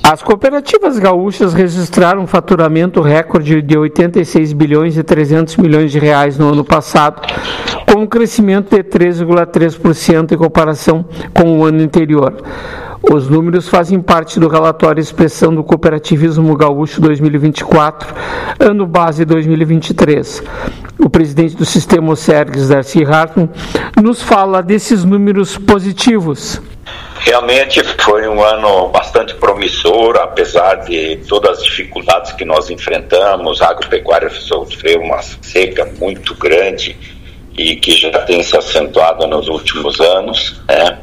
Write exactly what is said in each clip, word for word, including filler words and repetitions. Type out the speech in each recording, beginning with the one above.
As cooperativas gaúchas registraram um faturamento recorde de oitenta e seis bilhões e trezentos milhões de reais no ano passado, com um crescimento de três vírgula três por cento em comparação com o ano anterior. Os números fazem parte do relatório Expressão do Cooperativismo Gaúcho dois mil e vinte e quatro, ano base dois mil e vinte e três. O presidente do Sistema Ocergs, Darcy Hartmann, nos fala desses números positivos. Realmente foi um ano bastante promissor, apesar de todas as dificuldades que nós enfrentamos. A agropecuária sofreu uma seca muito grande e que já tem se acentuado nos últimos anos, né?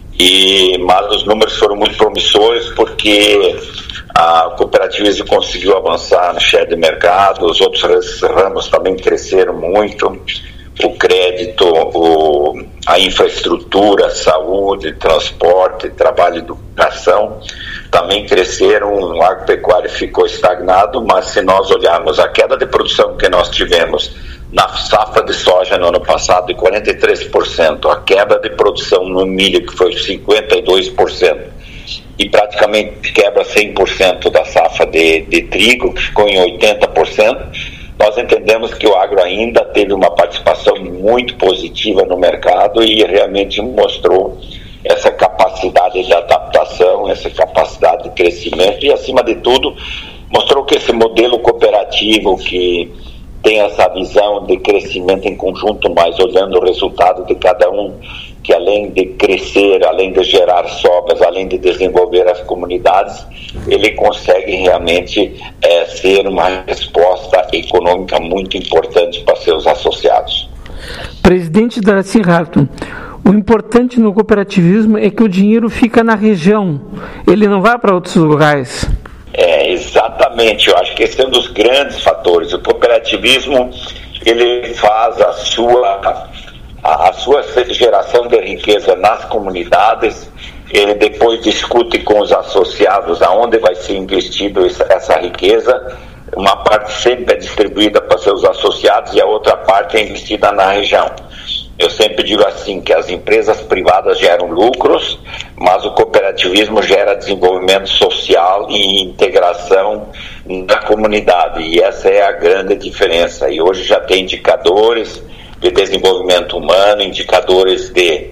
E, mas os números foram muito promissores porque a cooperativismo conseguiu avançar no share de mercado, os outros ramos também cresceram muito. O crédito, o, a infraestrutura, saúde, transporte, trabalho e educação também cresceram. O agropecuário ficou estagnado, mas se nós olharmos a queda de produção que nós tivemos na safra de soja no ano passado de quarenta e três por cento, a queda de produção no milho que foi cinquenta e dois por cento e praticamente quebra cem por cento da safra de, de trigo, que ficou em oitenta por cento, nós entendemos que o agro ainda teve uma participação muito positiva no mercado e realmente mostrou essa capacidade de adaptação, essa capacidade de crescimento e, acima de tudo, mostrou que esse modelo cooperativo que tem essa visão de crescimento em conjunto, mas olhando o resultado de cada um, que além de crescer, além de gerar sobras, além de desenvolver as comunidades, ele consegue realmente é, ser uma resposta econômica muito importante para seus associados. Presidente Darcy Hartmann, o importante no cooperativismo é que o dinheiro fica na região, ele não vai para outros lugares. É, exatamente, eu acho que esse é um dos grandes fatores. O cooperativismo, ele faz a sua, a, a sua geração de riqueza nas comunidades, ele depois discute com os associados aonde vai ser investido essa, essa riqueza. Uma parte sempre é distribuída para seus associados e a outra parte é investida na região. Eu sempre digo assim, que as empresas privadas geram lucros, mas o cooperativismo gera desenvolvimento social e integração na comunidade, e essa é a grande diferença. E hoje já tem indicadores de desenvolvimento humano, indicadores de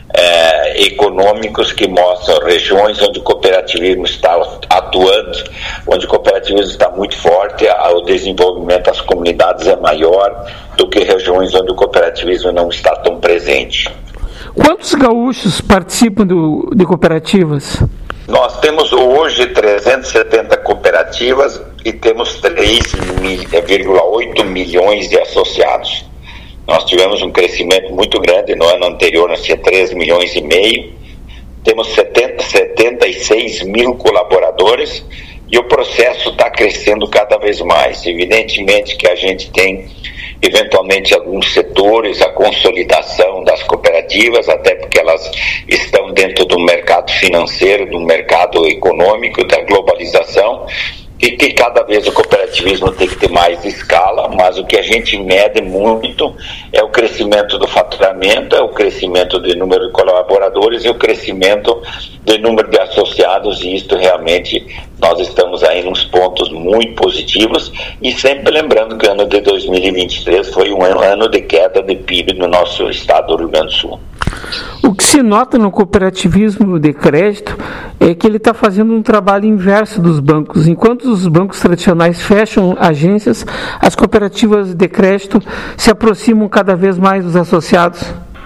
É, econômicos que mostram regiões onde o cooperativismo está atuando, onde o cooperativismo está muito forte, o desenvolvimento das comunidades é maior do que regiões onde o cooperativismo não está tão presente. Quantos gaúchos participam do, de cooperativas? Nós temos hoje trezentas e setenta cooperativas e temos três vírgula oito milhões de associados. Nós tivemos um crescimento muito grande, no ano anterior nós tínhamos três milhões e meio, temos setenta, setenta e seis mil colaboradores e o processo está crescendo cada vez mais. Evidentemente que a gente tem eventualmente alguns setores, a consolidação das cooperativas, até porque elas estão dentro do mercado financeiro, do mercado econômico, da globalização, e que cada vez o cooperativismo tem que ter mais escala, mas o que a gente mede muito é o crescimento do faturamento, é o crescimento do número de colaboradores e o crescimento do número de associados, e isto realmente nós estamos aí nos pontos muito positivos, e sempre lembrando que o ano de dois mil e vinte e três foi um ano de queda de P I B no nosso estado do Rio Grande do Sul. O que se nota no cooperativismo de crédito é que ele está fazendo um trabalho inverso dos bancos. Enquanto os bancos tradicionais fecham agências, as cooperativas de crédito se aproximam cada vez mais dos associados.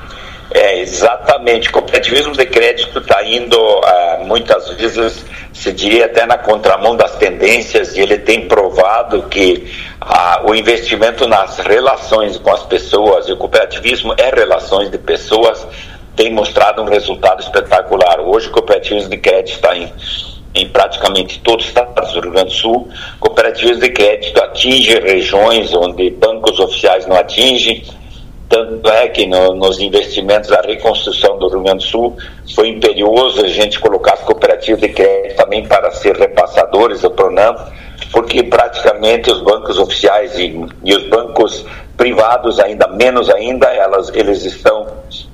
É, exatamente. O cooperativismo de crédito está indo, uh, muitas vezes, se diria até na contramão das tendências, e ele tem provado que uh, o investimento nas relações com as pessoas, e o cooperativismo é relações de pessoas, tem mostrado um resultado espetacular. Hoje o cooperativismo de crédito está em, em praticamente todos os estados do Rio Grande do Sul. O cooperativismo de crédito atinge regiões onde bancos oficiais não atingem. Tanto é que no, nos investimentos da reconstrução do Rio Grande do Sul foi imperioso a gente colocar as cooperativas de crédito também para ser repassadores do Pronam, porque praticamente os bancos oficiais e, e os bancos privados, ainda menos ainda, elas, eles estão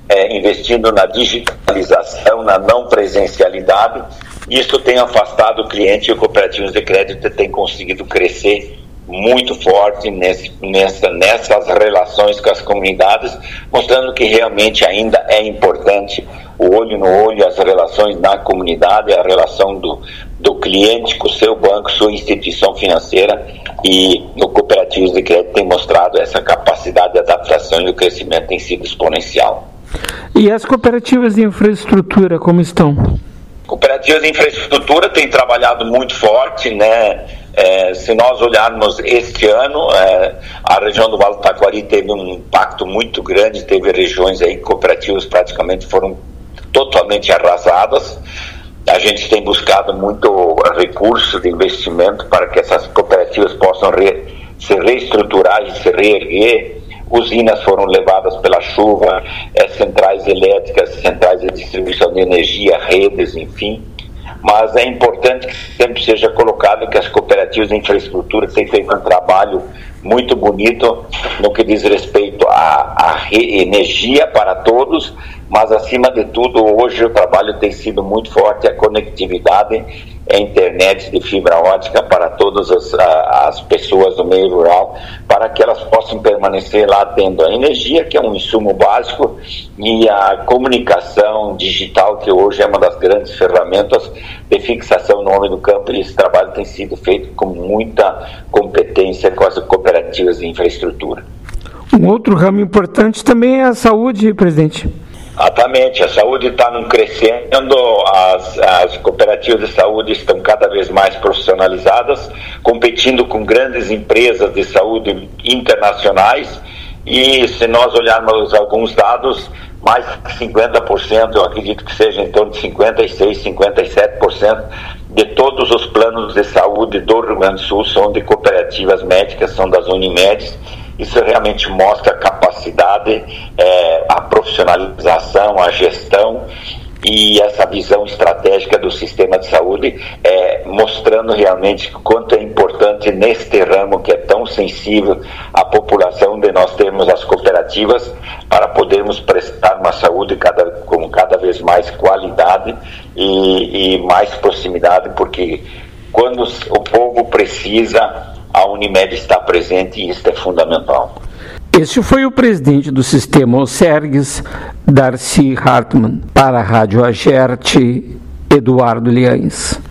é, investindo na digitalização, na não presencialidade. Isso tem afastado o cliente e o Cooperativas de Crédito tem conseguido crescer muito forte nesse, nessa, nessas relações com as comunidades, mostrando que realmente ainda é importante o olho no olho, as relações na comunidade, a relação do, do cliente com o seu banco, sua instituição financeira, e o Cooperativas de Crédito tem mostrado essa capacidade de adaptação e o crescimento tem sido exponencial. E as cooperativas de infraestrutura, como estão? Cooperativas de infraestrutura têm trabalhado muito forte, né? É, se nós olharmos este ano, é, a região do Vale do Taquari teve um impacto muito grande, teve regiões aí que cooperativas praticamente foram totalmente arrasadas. A gente tem buscado muito recurso de investimento para que essas cooperativas possam re, se reestruturar e se reerguer. Usinas foram levadas pela chuva, é, centrais elétricas, centrais de distribuição de energia, redes, enfim. Mas é importante que sempre seja colocado que as cooperativas de infraestrutura têm feito um trabalho muito bonito no que diz respeito à, à energia para todos, mas acima de tudo hoje o trabalho tem sido muito forte, a conectividade, a internet de fibra ótica para todas as, as pessoas do meio rural, para que elas possam permanecer lá tendo a energia, que é um insumo básico, e a comunicação digital, que hoje é uma das grandes ferramentas de fixação no homem do campo, e esse trabalho tem sido feito com muita competência com as cooperativas de infraestrutura. Um outro ramo importante também é a saúde, presidente. Exatamente, a saúde está num crescendo, as, as cooperativas de saúde estão cada vez mais profissionalizadas, competindo com grandes empresas de saúde internacionais, e se nós olharmos alguns dados, mais de cinquenta por cento, eu acredito que seja em torno de cinquenta e seis, cinquenta e sete por cento de todos os planos de saúde do Rio Grande do Sul são de cooperativas médicas, são das Unimedes. Isso realmente mostra a capacidade, é, a profissionalização, a gestão e essa visão estratégica do sistema de saúde, é, mostrando realmente o quanto é importante neste ramo que é tão sensível à população, de nós termos as cooperativas para podermos prestar uma saúde cada, com cada vez mais qualidade e, e mais proximidade, porque quando o povo precisa, a Unimed está presente e isso é fundamental. Este foi o presidente do Sistema Osergues, Darcy Hartmann, para a Rádio Agerte, Eduardo Liães.